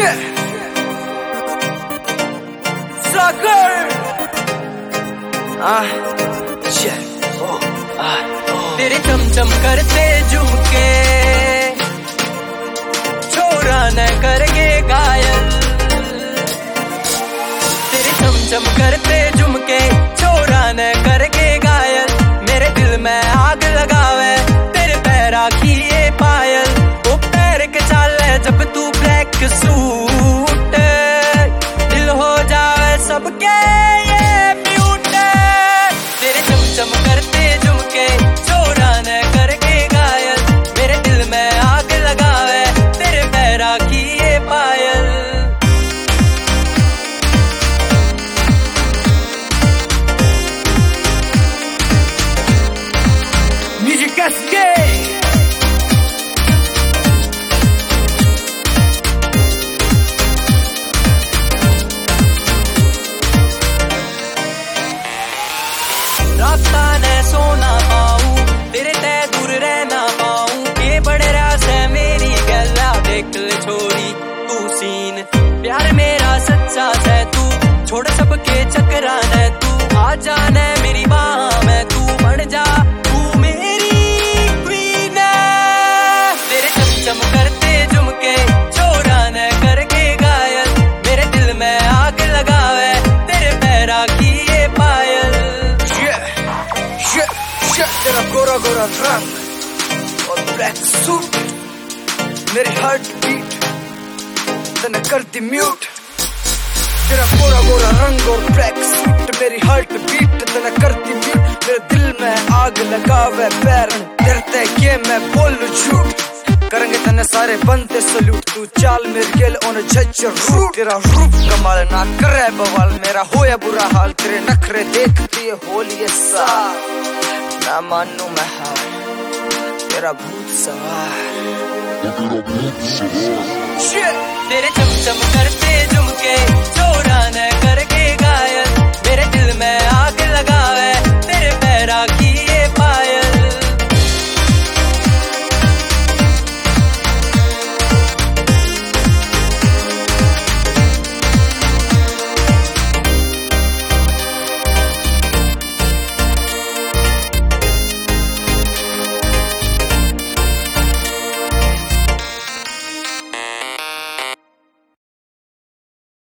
तेरे चमचम करते झुमके छोरा न करके घायल। तेरे चमचम करते झुमके छोरा न करके घायल। मेरे दिल में आग लगावे तेरे पैरा की ये पायल। वो पैर के चाले जब तू ब्लैक सूट, दिल हो जावे सबके ये म्यूट। तेरे चमचम करते झुमके छोरा न करके घायल। मेरे दिल में आग लगावे तेरे पैरा की ये पायल। म्यूजिक कैसे रास्ता न सोना पाऊं तेरे ते दूर रहना पाऊं। ये बड़े रास है मेरी गला देख ले छोरी तू सीन। प्यार मेरा सच्चा है तू छोड़ सबके चकरा न तू। आ जाना मेरी बाह में तू बन जा तू मेरी क्वीन। तेरे चमचम करते झुमके छोरा न करके घायल। मेरे दिल में आग लगावे तेरे पैरा की ये पायल। तेरा गोरा गोरा रंग और ब्लैक सूट मेरी हार्ट बीट तने करती म्यूट। तेरा गोरा गोरा रंग और ब्लैक सूट मेरी हार्ट बीट तने करती म्यूट। मेरे दिल में आग लगावे पैर डरते के मैं बोलूं झूठ। करेंगे तने सारे बनते सल्यूट तू चाल मेरे गेल ओन झज्जर रूट। तेरा रूप कमाल ना करे बवाल मेरा होया बुरा हाल। तेरे नखरे देखती है होली ये साल ना मानू मैं हार तेरा भूत सवार। तेरे चमचम करते झुमके छोरा न करके